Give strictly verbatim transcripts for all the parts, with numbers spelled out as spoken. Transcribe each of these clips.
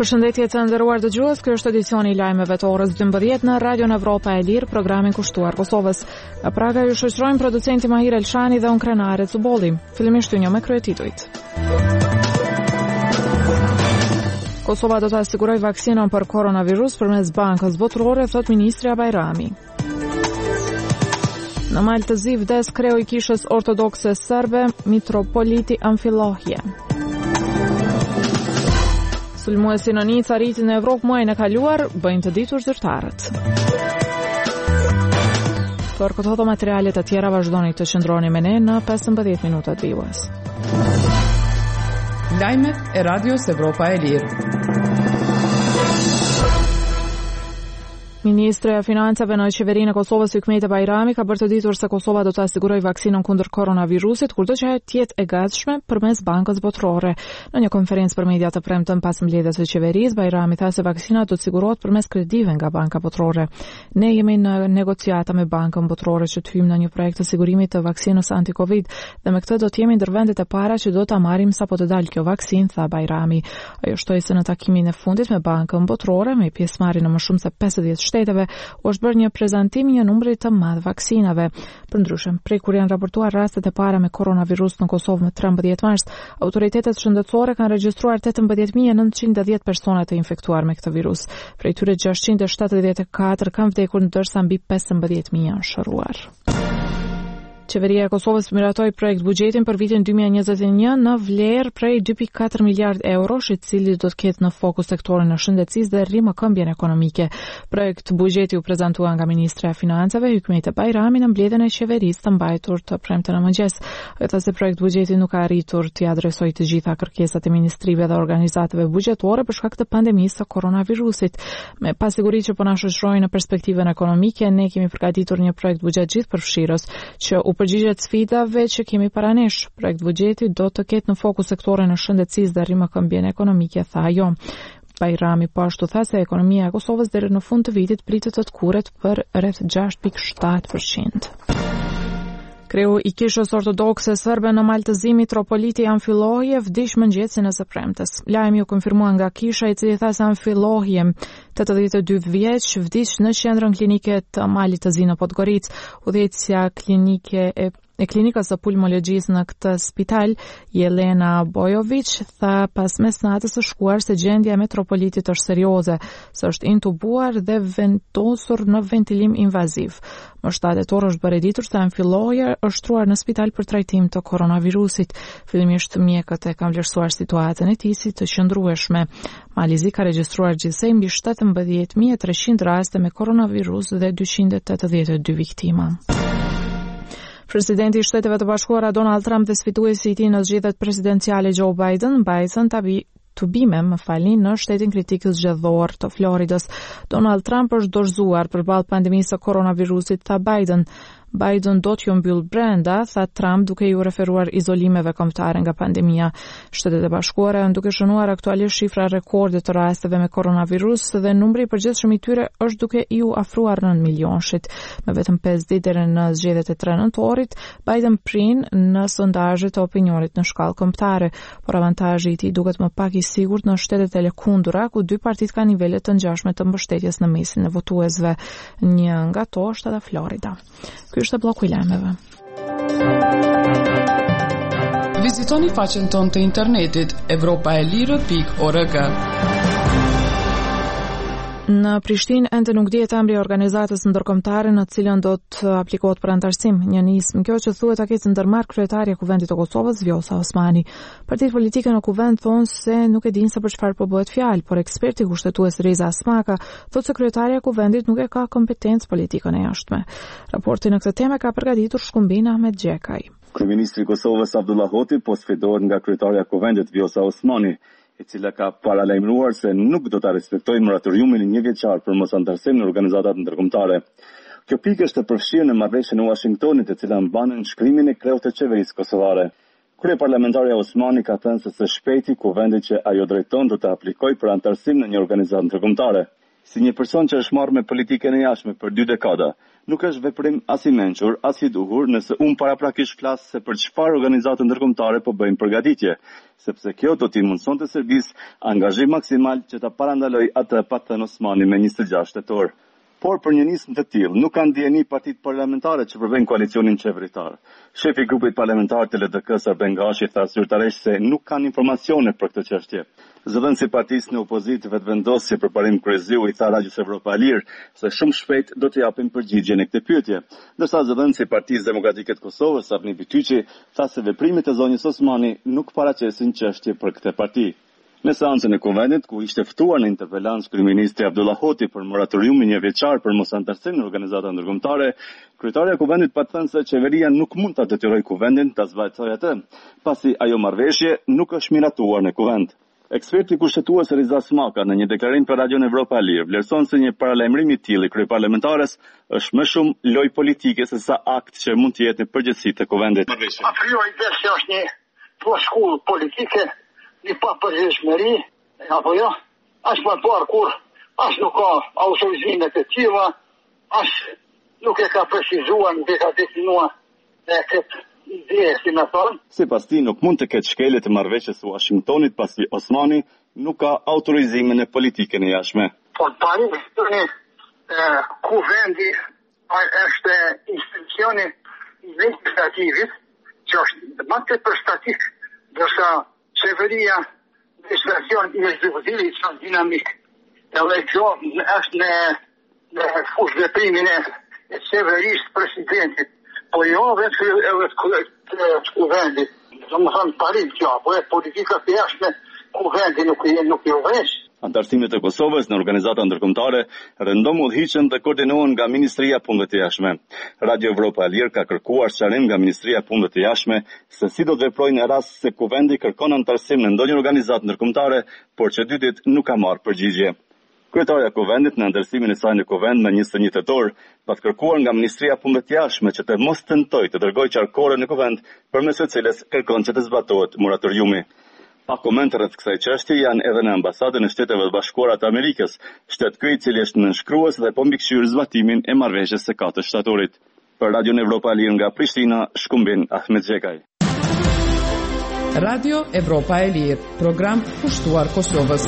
Përshëndetje të nderuar dëgjues, ky është edicioni i lajmeve të orës dymbëdhjetë në Radion Evropa e Lirë, programin kushtuar Kosovës. Nga Praga ju shoqërojmë producenti Mahir Elshani dhe unë Krenare Cubolli. Fillimisht një me kryetitujt. Kosova do të asigurojë vaksinën për koronavirus përmes bankës botërore, thot ministri Bajrami. Në Malë të Zi vdes kreu i kishës ortodokse serbe, mitropoliti Amfilohije. Sulmuesi në Nica arriti në Evropë muajin e kaluar, bëjnë të ditur zyrtarët. Për këto materiale të tjera vazhdoni të qëndroni me ne në pesëmbëdhjetë minutat vijues. Lajmet e Radios Evropa e Lirë. Ministre e Financave në qeverinë e Kosovës Hykmete Bajrami ka bërë të ditur se Kosova do të asigurojë vaksinën kundër koronavirusit kurdo që të jetë e gatshme përmes bankës botërore. Në një konferencë për media të premtën pas mbledhjes së qeverisë, Bajrami tha se vaksina do të sigurohet përmes kredive nga banka botërore. Ne jemi në negociata me bankën botërore që të hyjmë në një projekt të sigurimit të vaksinës anti-Covid dhe me këtë do të jemi ndër vendet e para që do ta marrim sapo të dalë kjo vaksinë, tha Bajrami. Ajo shtoi se në takimin e fundit me bankën botërore me pjesëmarrje në më shumë se pesëdhjetë shteteve u është bërë një prezantim një numri të madh vaksinave. Përndryshe, prej kur janë raportuar rastet e para me koronavirus në Kosovë më trembëdhjetë mars, autoritetet shëndetësore kanë regjistruar tetëmbëdhjetë mijë e nëntëqind e dhjetë persona të infektuar me këtë virus. Prej tyre gjashtëqind e shtatëdhjetë e katër kanë vdekur, ndërsa mbi pesëmbëdhjetë mijë janë shëruar. Qeveria e Kosovës miratoi projekt buxhetin për vitin dy mijë e njëzet e një në vlerë prej dy pikë katër miliard eurosh, i cili do të ketë në fokus sektorin e shëndetësisë dhe rrimëkëmbjen ekonomike. Projekt buxheti u prezantua nga ministra e Financave Hykmete Bajrami në mbledhjen e qeverisë të mbajtur të premten në mëngjes. Ai tha se projekt buxheti nuk ka arritur të adresojë të gjitha kërkesat e ministrive dhe organizatave buxhetore për shkak të pandemisë së koronavirusit. Me pasiguri që po na shoqërojnë në perspektivën ekonomike, ne kemi përgatitur një projekt buxhet gjithëpërfshirës që u përgjigjet sfidave që kemi para nesh. Projekt buxheti do të ketë në fokus sektorin e shëndetësisë dhe rrimëkëmbjen ekonomike, tha ajo. Bajrami po ashtu tha se ekonomia e Kosovës deri në fund të vitit pritet të tkuret për rreth gjashtë pikë shtatë përqind. Kreu i kishës ortodokse serbe në Malë të Zi, mitropoliti Amfilohije, vdiq mëngjesin e së premtes. Lajmi u konfirmua nga kisha, i cili tha se Amfilohije, tetëdhjetë e dy vjeç, vdiq në qendrën klinike të Malit të Zi në Podgoricë. Udhëheqësja klinike e E klinikës së pulmologjisë në këtë spital, Jelena Bojovic, tha pas mesnatës së shkuar se gjendja e metropolitit është serioze, se është intubuar dhe vendosur në ventilim invaziv. Më shtatë tetor është bërë ditur se Amfilohije është shtruar në spital për trajtim të koronavirusit. Fillimisht mjekët e kanë vlerësuar situatën e tij si të qëndrueshme. Mali Zi ka regjistruar gjithsej mbi shtatëmbëdhjetë mijë e treqind raste me koronavirus dhe dyqind e tetëdhjetë e dy viktima. Presidenti i Shteteve të Bashkuara Donald Trump dhe sfituesi i tij në zgjedhjet presidenciale Joe Biden mbajtën tabi të bime më falni në shtetin kritik zgjedhor të Floridës. Donald Trump është dorëzuar përballë pandemisë së koronavirusit, tha Biden. Biden do t'ju mbyll brenda, tha Trump, duke ju referuar izolimeve kombëtare nga pandemia. Shtetet e Bashkuara janë duke shënuar aktualisht shifra rekorde të rasteve me koronavirus dhe numri i përgjithshëm i tyre është duke iu afruar nëntë milionshit. Me vetëm pesë ditë deri në zgjedhjet e tre nëntorit, Biden prin në sondazhet e opinionit në shkallë kombëtare, por avantazhi i tij duket më pak i sigurt në shtetet e lëkundura, ku dy partitë kanë nivele të ngjashme të mbështetjes në mesin e votuesve. Një nga to është edhe Florida. Ky është bloku i lajmeve. Vizitoni faqen tonë të internetit evropaelire pikë org. Në Prishtinë ende nuk dihet emri i organizatës ndërkombëtare në të cilën do të aplikohet për antarësim. Një nismë kjo që thuhet ta ketë ndërmarrë kryetaria e Kuvendit të Kosovës, Vjosa Osmani. Partitë politike në kuvend thonë se nuk e dinë se për çfarë po bëhet fjalë, por eksperti kushtetues Reza Asmaka thotë se kryetaria e Kuvendit nuk e ka kompetencë politikën e jashtme. Raportin në këtë temë ka përgatitur Shkumbin Ahmet Gjekaj. Kryeministri i Kosovës Abdullah Hoti po sfidohet nga kryetaria e Kuvendit Vjosa Osmani, e cila ka paralajmëruar se nuk do ta respektojë moratoriumin e një vjeçar për mos antarësim në organizatat ndërkombëtare. Kjo pikë është e përfshirë në marrëveshjen e Washingtonit, e cila mban shkrimin e kreut të qeverisë kosovare. Kryeparlamentarja Osmani ka thënë se së shpejti kuvendi që ajo drejton do të aplikojë për antarësim në një organizatë ndërkombëtare. Si një person që është marrë me politikën e jashtme për dy dekada, nuk është veprim as i mençur, as i duhur nëse unë paraprakisht flas se për çfarë organizata ndërkombëtare po bëjnë përgatitje, sepse kjo do t'i mundsonte Serbisë angazhim maksimal që ta parandaloj atë pa thënë Osmani me njëzet e gjashtë tetor. Por për një nismë të tillë nuk kanë ndjeni partitë parlamentare që përvejnë koalicionin qeveritar. Shefi i grupit parlamentar të L D K-s Arben Gashi tha zyrtarisht se nuk kanë informacione për këtë çështje. Zëdhënësi i partisë në opozitë vetvendosje për parim Kryesiu i tha Radios Evropa e Lirë se shumë shpejt do të japin përgjigje në këtë pyetje. Ndërsa zëdhënësi i Partisë Demokratike të Kosovës Arni Bityçi tha se veprimet e zonjës Osmani nuk paraqesin çështje për këtë parti. Në seancën e Kuvendit, ku ishte ftuar në interpelancë kryeministri Abdullah Hoti për moratoriumin një vjeçar për mosantarësinë në organizata ndërkombëtare, kryetaria e Kuvendit pa thënë se qeveria nuk mund ta detyrojë Kuvendin ta zvajtsojë atë, pasi ajo marrëveshje nuk është miratuar në Kuvend. Eksperti kushtetues Riza Smaka në një deklarim për Radion Evropa e Lirë vlerëson se një paralajmërim i tillë i kryeparlamentares është më shumë lojë politike se sa akt që mund të jetë në përgjithësi të Kuvendit. A priori se është një shkollë politike, një pa përgjithshmëri, apo jo, as më parë kur, as nuk ka autorizime të tilla, as nuk e ka precizuar, nuk e ka definuar e këtë ide, si më thonë. Sipas tij nuk mund të ketë shkelje të marrëveshjes së Washingtonit pasi Osmani nuk ka autorizime në politikën e jashtme. Por tani një Kuvendi është institucioni legislativit që është më tepër statik, ndërsa qeveria legislacion i ekzekutivit është dinamik. Edhe kjo është në, në fushë veprimin e, e qeverisë presidentit, po jo vetë edhe të Kuvendit. Do më thënë parim kjo, po e politika të jashtme Kuvendi nuk nuk i uvesh. Antarësimet e Kosovës në organizata ndërkombëtare rëndom udhëhiqen dhe koordinohen nga Ministria e Punëve të Jashtme. Radio Evropa e Lirë ka kërkuar sqarim nga Ministria e Punëve të Jashtme se si do të veprojnë në rast se Kuvendi kërkon antarësim në ndonjë organizatë ndërkombëtare, por që dytit nuk ka marrë përgjigje. Kryetaria e Kuvendit në ndërsimin e saj në Kuvend më njëzet e një tetor, pa të kërkuar nga Ministria e Punëve të Jashtme që të mos tentojë të dërgojë qarkore në Kuvend, përmes së cilës kërkon që të zbatohet moratoriumi. Pa komente rreth kësaj çështje janë edhe në ambasadën e Shteteve të Bashkuara të Amerikës, shtet ky i cili është nënshkrues dhe po mbikëqyr zbatimin e marrëveshjes së katërt shtatorit. Për Radion Evropa e Lirë nga Prishtina, Shkumbin Ahmet Xhekaj. Radio Evropa e Lirë, program kushtuar Kosovës.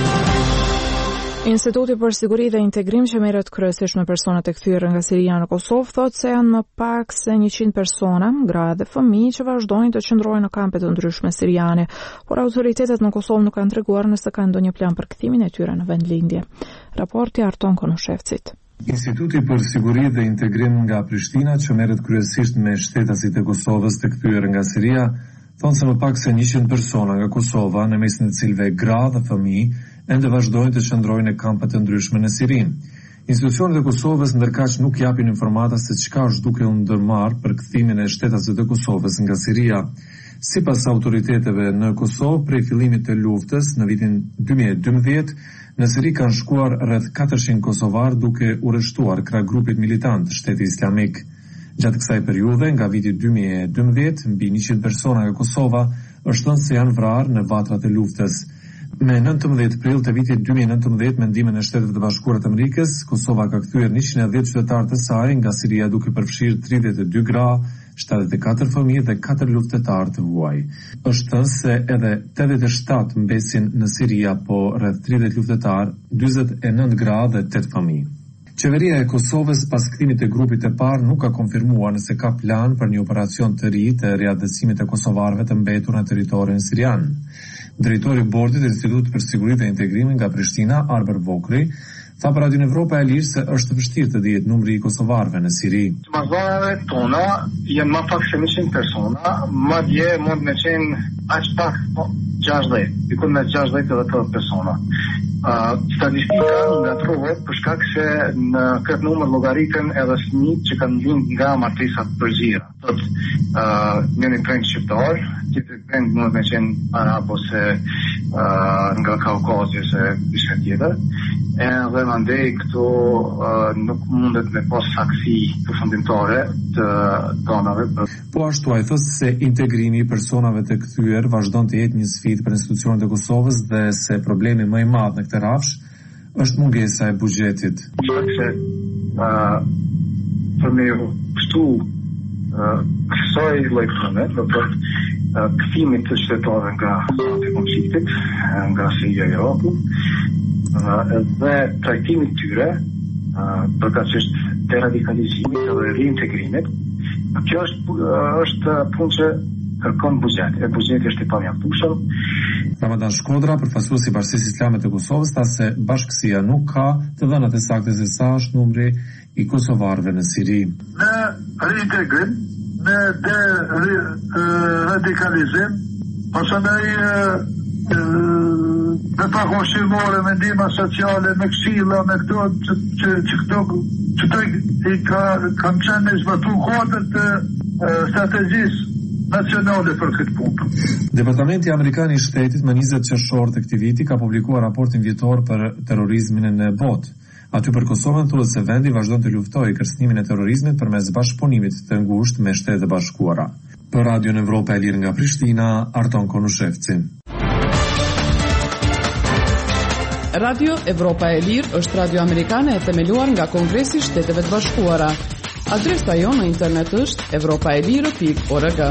Instituti për Siguri dhe Integrim që merret kryesisht me personat e kthyer nga Siria në Kosovë thotë se janë më pak se njëqind persona, gra dhe fëmijë që vazhdojnë të qëndrojnë në kampe të ndryshme siriane, por autoritetet në Kosovë nuk kanë treguar nëse kanë ndonjë plan për kthimin e tyre në vendlindje. Raporti Arton Konushevcit. Instituti për Siguri dhe Integrim nga Prishtina që merret kryesisht me shtetasit e Kosovës të kthyer nga Siria, thonë se më pak se njëqind persona nga Kosova, në mesin e cilëve gra dhe fëmijë, ende vazhdojnë të qëndrojnë në kampe të ndryshme në Siri. Institucionet e Kosovës ndërkaq nuk japin informata se çka është duke u ndërmarrë për kthimin e shtetasit të Kosovës nga Siria. Sipas autoriteteve në Kosovë, prej fillimit të luftës në vitin dy mijë e dymbëdhjetë, në Siri kanë shkuar rreth katërqind kosovar duke urreshtuar krah grupit militant Shteti Islamik. Gjatë kësaj periudhe, nga viti dy mijë e dymbëdhjetë, mbi njëqind persona nga Kosova është thënë se janë vrarë në vatrat e luftës. Me nëntëmbëdhjetë prill të vitit dy mijë e nëntëmbëdhjetë, me ndihmën e Shtetit të Bashkuar të Amerikës, Kosova ka kthyer njëqind e dhjetë qytetarë të saj nga Siria duke përfshirë tridhjetë e dy gra, shtatëdhjetë e katër fëmijë dhe katër luftëtarë të huaj. Është thënë se edhe tetëdhjetë e shtatë mbesin në Siri, apo rreth tridhjetë luftëtarë, dyzet e nëntë gra dhe tetë fëmijë. Qeveria e Kosovës pas kthimit të grupit të parë nuk ka konfirmuar nëse ka plan për një operacion të ri të riadësimit të kosovarëve të mbetur në territorin sirian. Drejtori i bordit të Institutit për Siguri dhe Integrim nga Prishtina, Arber Vokri, tha për Radion Evropa e Lirë se është vështirë të dihet numri i kosovarëve në Siri. Mazvareve tona janë më pak se njëqind persona, madje mund të qenë aq pak gjashtëdhjetë, diku me gjashtëdhjetë edhe tetëdhjetë persona. Uh, statistika ngatrohet për shkak se në këtë numër llogaritën edhe fëmijët që kanë lind nga martesat përzira. Thot, uh, njëri prend shqiptar, tjetri prend mund të qenë arab ose uh, nga Kaukazi ose diçka tjetër. Edhe mandej këto uh, nuk mundet me pas saksi përfundimtare të donave. Po ashtu ai thotë se integrimi i personave të kthyer vazhdon të jetë një sfidë për institucionet e Kosovës dhe se problemi më i madh në këtë rafsh është mungesa e buxhetit. Shkakse uh, për me kështu uh, kësaj lloj do të uh, kthimit të qytetarëve nga zona e konfliktit, nga Siria e Iraku, uh, dhe trajtimit tyre uh, përkatësisht deradikalizimit dhe reintegrimit. Kjo është uh, është punë që kërkon buxhet. E buxheti është i pamjaftueshëm. Ramadan Shkodra, përfaqësuesi i Bashkisë Islame të Kosovës, tha se bashkësia nuk ka të dhënat e saktë se sa është numri i kosovarëve në Siri. Në reintegrim, në deradikalizim, ose në me pakonshimore, me ndihma sociale, me këshilla, me këto që që që këto që të i ka kam qenë në zbatu kodët të strategjisë nacionale për këtë punë. Departamenti Amerikan i Shtetit më njëzet qershor të këtij viti ka publikuar raportin vjetor për terrorizmin në botë. Aty për Kosovën thuhet se vendi vazhdon të luftojë kërcënimin e terrorizmit përmes bashkëpunimit të ngushtë me Shtetet e Bashkuara. Për Radion Evropa e Lirë nga Prishtina, Arton Konushevci. Radio Evropa e Lirë është radio amerikane e themeluar nga Kongresi i Shteteve të Bashkuara. Adresa jonë në internet është evropaeliro pikë org.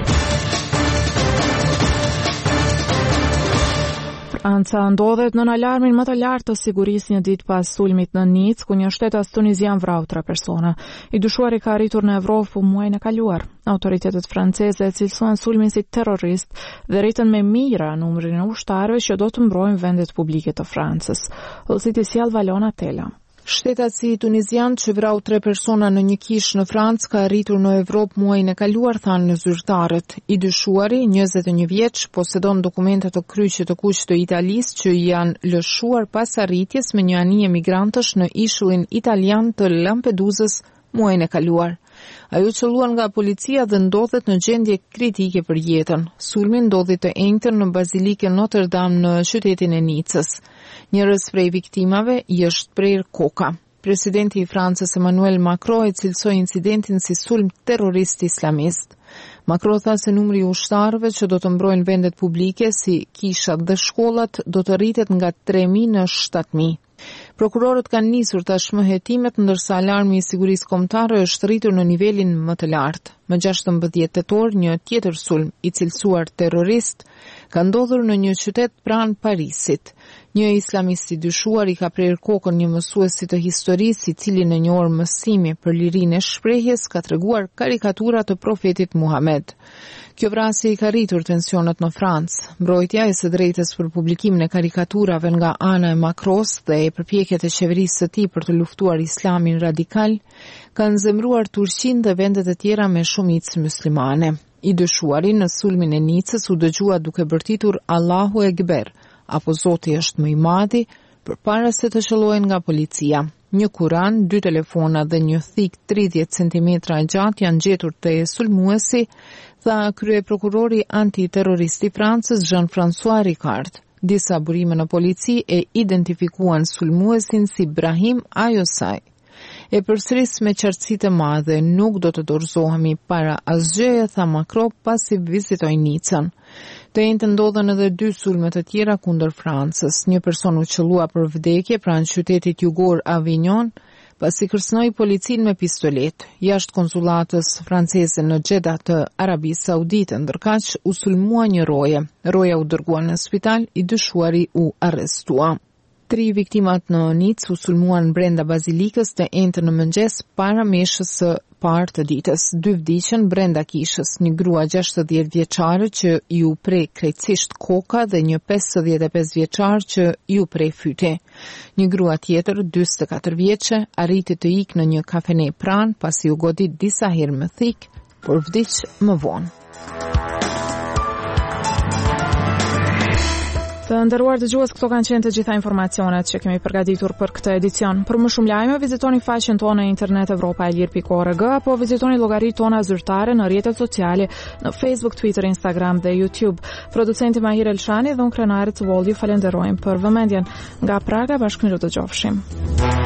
Franca ndodhet nën alarmin më të lartë të sigurisë një ditë pas sulmit në Nicë, ku një shtetas tunizian vrau tre persona. I dyshuari ka arritur në Evropë muajin e kaluar. Autoritetet franceze e cilësuan sulmin si terrorist dhe rritën me mijëra numrin e ushtarëve që do të mbrojnë vendet publike të Francës. Udhëtiti sjell Valona Tela. Shtetasi tunizian që vrau tre persona në një kishë në Francë ka arritur në Evropë muajin e kaluar, thanë në zyrtarët. I dyshuari, njëzet e një vjeç, posedon dokumente të kryqit të kuq të Italisë që janë lëshuar pas arritjes me një anije migrantësh në ishullin italian të Lampedusës muajin e kaluar. Ajo qëlluan nga policia dhe ndodhet në gjendje kritike për jetën. Sulmi ndodhi të enjtën në Bazilikën Notre Dame në qytetin e Nicës. Njërës prej viktimave i është prerë koka. Presidenti i Francës Emmanuel Macron e cilësoi incidentin si sulm terrorist islamist. Macron tha se numri i ushtarëve që do të mbrojnë vendet publike si kishat dhe shkollat do të rritet nga tre mijë në shtatë mijë. Prokurorët kanë nisur tashmë hetimet, ndërsa alarmi i sigurisë kombëtare është rritur në nivelin më të lartë. Më gjashtëmbëdhjetë tetor, një tjetër sulm i cilësuar terrorist ka ndodhur në një qytet pranë Parisit. Një islamist i dyshuar i ka prerë kokën një mësuesi të historisë, i cili në një orë mësimi për lirinë e shprehjes ka treguar karikatura të profetit Muhammed. Kjo vrasje i ka rritur tensionet në Francë. Mbrojtja e së drejtës për publikimin e karikaturave nga ana e Macros dhe e përpjekjet e qeverisë së tij për të luftuar islamin radikal kanë zemruar Turqinë dhe vendet e tjera me shumicë muslimane. I dyshuari në sulmin e Nicës u dëgjua duke bërtitur Allahu Ekber, apo Zoti është më i madhi, përpara se të qellohen nga policia. Një Kuran, dy telefona dhe një thik tridhjetë centimetra gjatë janë gjetur te sulmuesi, tha kryeprokurori antiterrorist i Francës Jean-François Ricard. Disa burime në polici e identifikuan sulmuesin si Brahim Ayosaj. E përsëris me qartësi të madhe, nuk do të dorëzohemi para asgjëje, tha Macron pasi vizitoi Nicën. Të njëjtën ndodhen edhe dy sulme të tjera kundër Francës. Një person u qellua për vdekje pranë qytetit jugor Avignon, pasi kërcënoi policinë me pistolet. Jashtë konsulatës franceze në Jeddah të Arabisë Saudite, ndërkaq u sulmua një roje. Roja u dërgua në spital, i dyshuari u arrestua. Tri viktimat në Nicë u sulmuan brenda bazilikës të njëjtën në mëngjes para meshës së parë të ditës. Dy vdiqën brenda kishës, një grua gjashtëdhjetë vjeçare që ju prek krejtësisht koka dhe një pesëdhjetë e pesë vjeçar që ju prek fyti. Një grua tjetër, dyzet e katër vjeçe, arriti të ikë në një kafene pranë pasi u godit disa herë me thik, por vdiq më vonë. Të nderuar dëgjues, këto kanë qenë të gjitha informacionet që kemi përgatitur për këtë edicion. Për më shumë lajme, vizitoni faqen tonë në internet evropaelir pikë org apo vizitoni llogaritë tona zyrtare në rrjetet sociale në Facebook, Twitter, Instagram dhe YouTube. Producenti Mahir Elshani dhe unë Krenarit Volli falenderojmë për vëmendjen. Nga Praga, bashkëmiru të gjofshim.